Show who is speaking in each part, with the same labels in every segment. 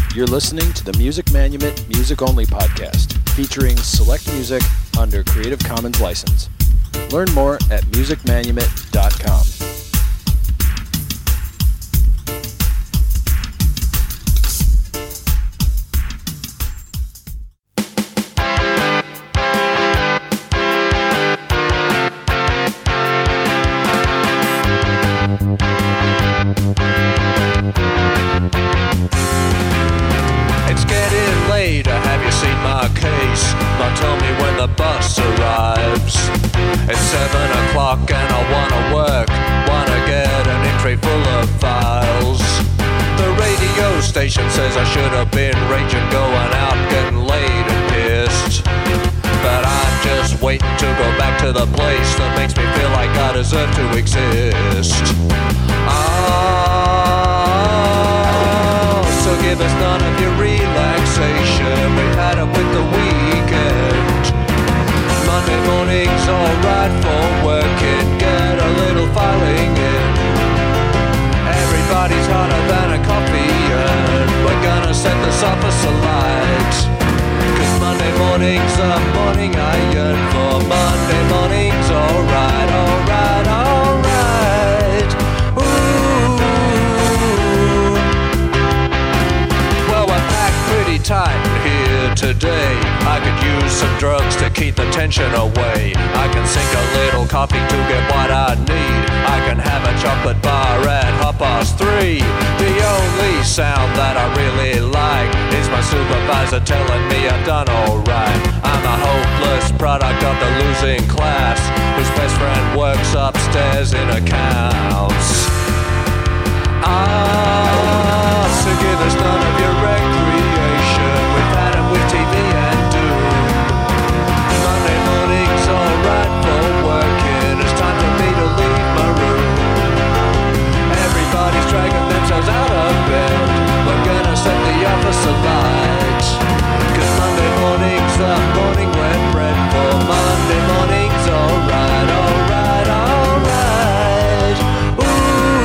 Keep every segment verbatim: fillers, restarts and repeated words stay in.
Speaker 1: You're listening to the Music Manument Music Only podcast, featuring select music under Creative Commons license. Learn more at music manument dot com.
Speaker 2: It's getting later, have you seen my case? Now tell me when the bus arrives. It's seven o'clock and I wanna work, wanna get an entry full of files. The radio station says I should have been raging, going out, getting laid and pissed. But I'm just waiting to go back to the place that makes me feel like I deserve to exist. Oh, so give us none of your relaxation. We've had it with the weekend. Monday morning's alright for working. Get a little filing in. Everybody's hotter than a coffee, and we're gonna set this office alight. Cause Monday morning's the morning I yearn for. Monday morning's alright, alright, alright. Ooh. Well, we're packed pretty tight here today. I could use some drugs to keep the tension away. I can sink a little coffee to get what I need. I can have a chocolate bar at half past three. The only sound that I really like is my supervisor telling me I've done alright. I'm a hopeless product of the losing class, whose best friend works upstairs in accounts. Ah, so give us none of your recreation. We've had it with T V and Doom. Monday morning's alright for working. It's time for me to leave my room. Everybody's dragging themselves out of bed. We're gonna set the office alight. Cause Monday morning's the morning we're bred for. Monday morning's alright, alright, alright. Ooh.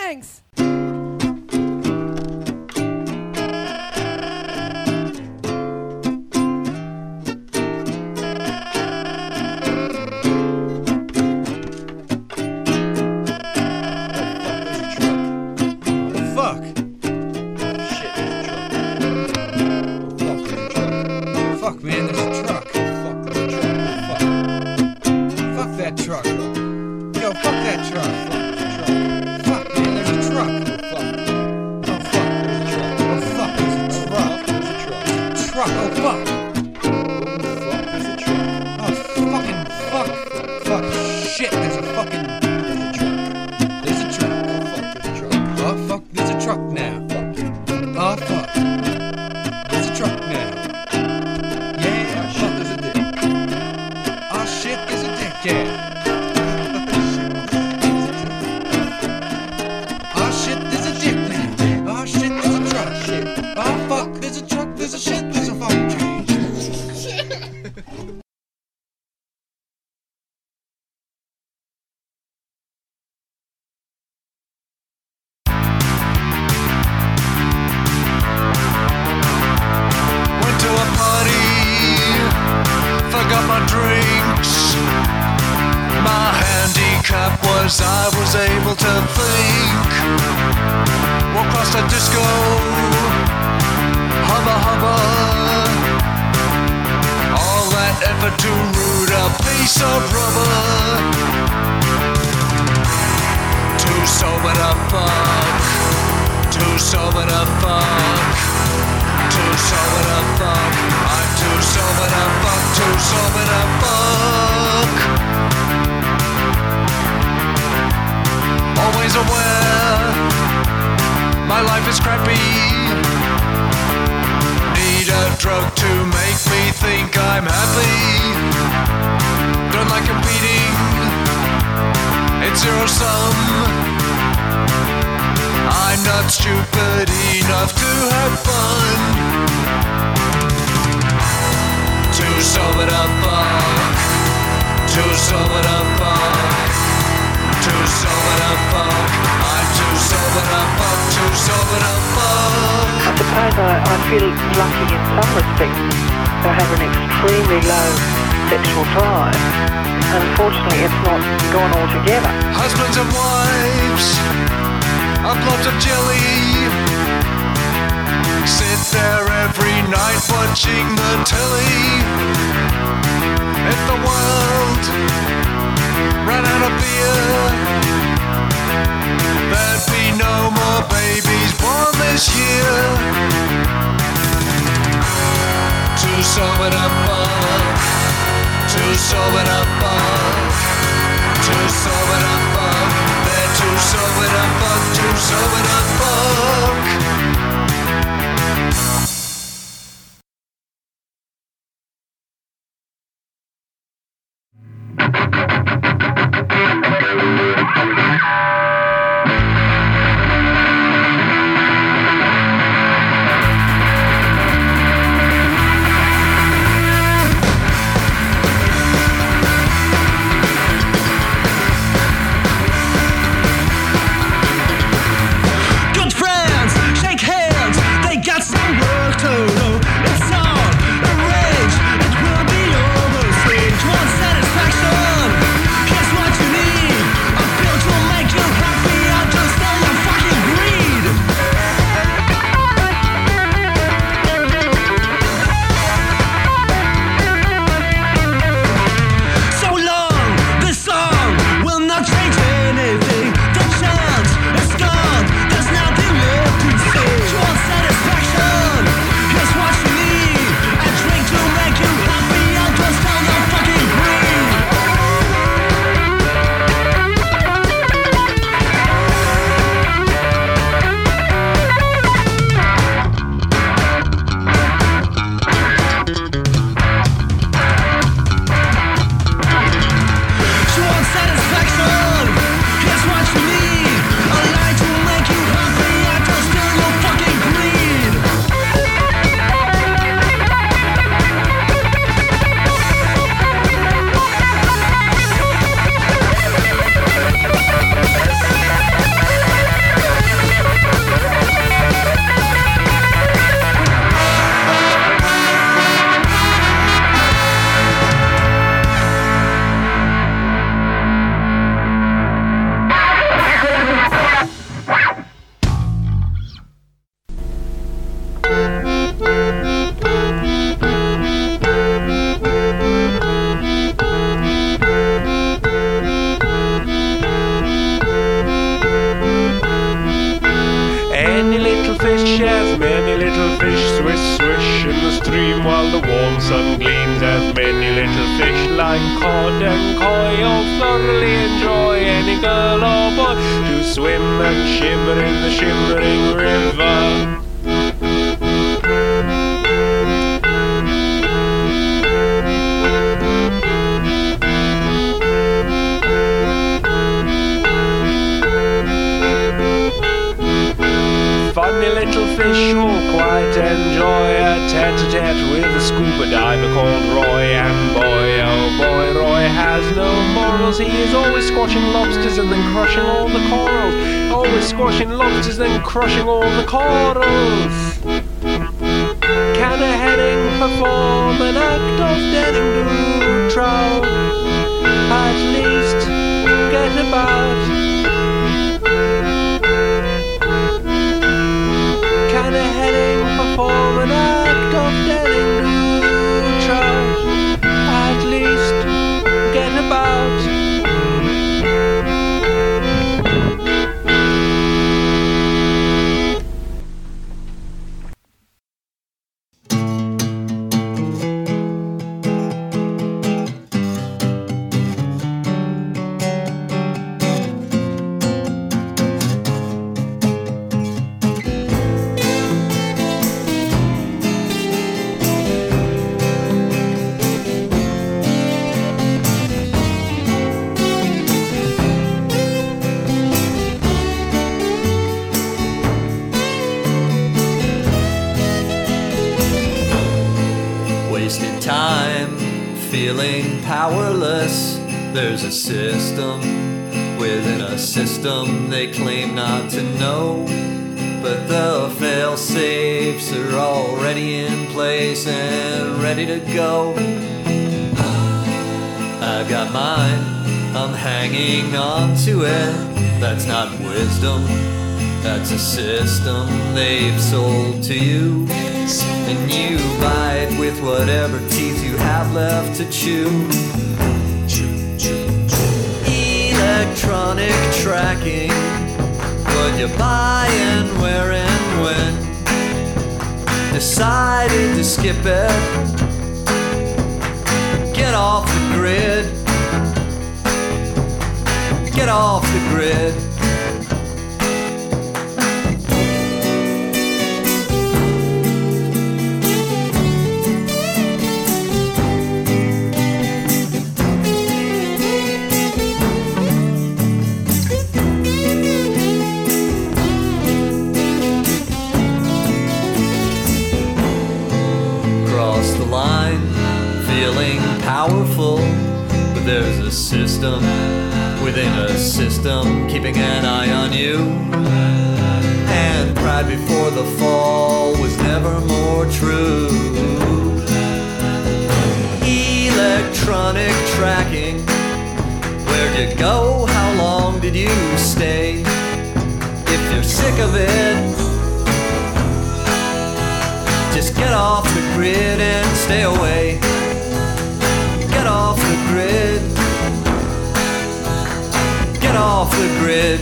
Speaker 3: Thanks.
Speaker 2: I was able to think. Walk across the disco, hubba hubba. All that effort to root a piece of rubber. Too sober to fuck. Too sober to fuck. Too sober to fuck. I'm too sober to fuck. Too sober to fuck. Always aware, my life is crappy. Need a drug to make me think I'm happy. Don't like competing, it's zero sum. I'm not stupid enough to have fun. Too sober to fuck. Too sober to fuck. Too sober to fuck. I'm too sober to fuck. Too sober to fuck.
Speaker 4: I suppose I, I feel lucky in some respects to have an extremely low sexual drive. And unfortunately, it's not gone altogether.
Speaker 2: Husbands and wives, a plot of jelly. Sit there every night watching the telly. If the world ran out of beer, there'd be no more babies born this year. Too sober to fuck. Too sober to fuck. Too sober to fuck. They're too sober to fuck. Too sober to fuck.
Speaker 3: while the warm sun gleams as many little fish like cod and koi all thoroughly enjoy any girl or boy to swim and shiver in the shimmering river. Funny little fish who quite enjoy a tete-a-tete with a scuba diver called Roy. And boy, oh boy, Roy has no morals. He is always squashing lobsters and then crushing all the corals. Always squashing lobsters and crushing all the corals. Can a herring perform an act of daring to trout? At least get about. Can a herring perform an act of daring to trout? At least get about.
Speaker 2: Feeling powerless, there's a system within a system they claim not to know, but the fail-safes are already in place and ready to go. I've got mine, I'm hanging on to it. That's not wisdom, that's a system they've sold to you, and you bite with whatever teeth you have left to chew. Electronic tracking, what you buy and where and when. Decided to skip it, get off the grid, get off the grid. Feeling powerful, but there's a system within a system keeping an eye on you. And pride before the fall was never more true. Electronic tracking, where'd you go? How long did you stay? If you're sick of it, just get off the grid and stay away. Get off the grid. Get off the grid.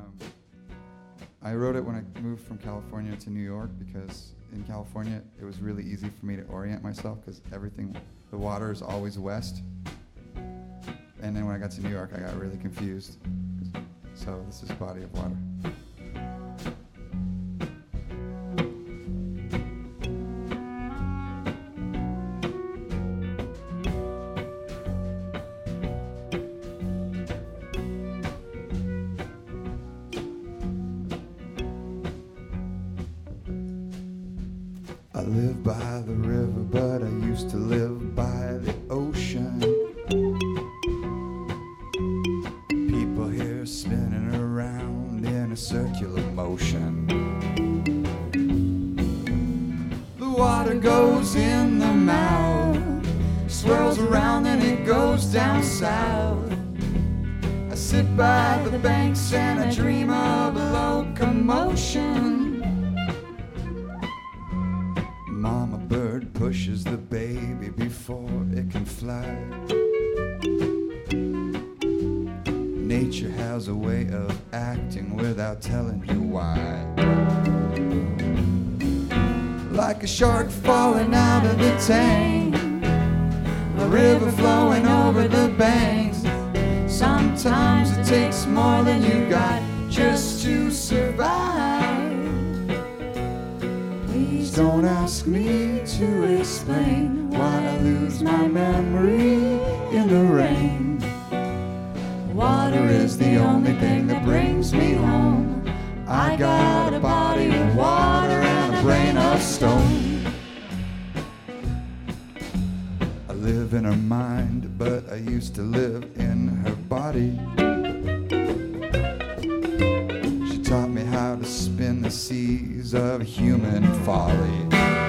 Speaker 5: Um, I wrote it when I moved from California to New York because in California it was really easy for me to orient myself because everything, the water is always west. And then when I got to New York, I got really confused. So this is Body of Water. I live by the river, but I used to live by the ocean. People here spinning around in a circular motion. The water goes in the mouth, swirls around and it goes down south. I sit by the banks and I dream of a locomotion. Mama bird pushes the baby before it can fly. Nature has a way of acting without telling you why. Like a shark falling out of the tank, a river flowing over the banks. Sometimes it takes more than you got just to survive. Please don't ask me to explain why I lose my memory in the rain. Water is the only thing that brings me home. I got a body of water and a brain of stone. I live in her mind, but I used to live in her body. She taught me how to spin the seas of human folly.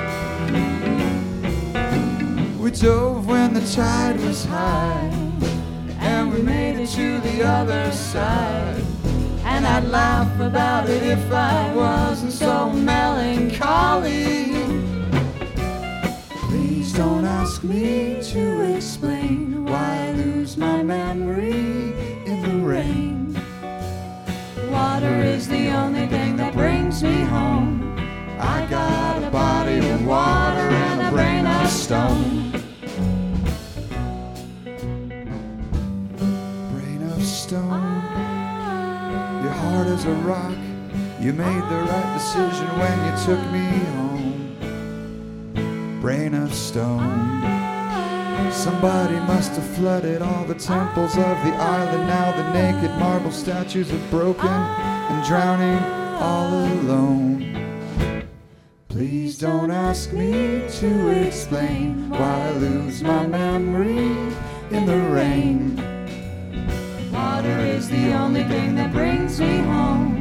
Speaker 5: We dove when the tide was high, and we made it to the other side. And I'd laugh about it if I wasn't so melancholy. Please don't ask me to explain why I lose my memory in the rain. Water is the only thing that brings me home. I got a body of water and a brain of stone. Brain of stone. Your heart is a rock. You made the right decision when you took me home. Brain of stone. Somebody must have flooded all the temples of the island. Now the naked marble statues are broken and drowning all alone. Please don't ask me to explain why I lose my memory in the rain. Water is the only thing that brings me home.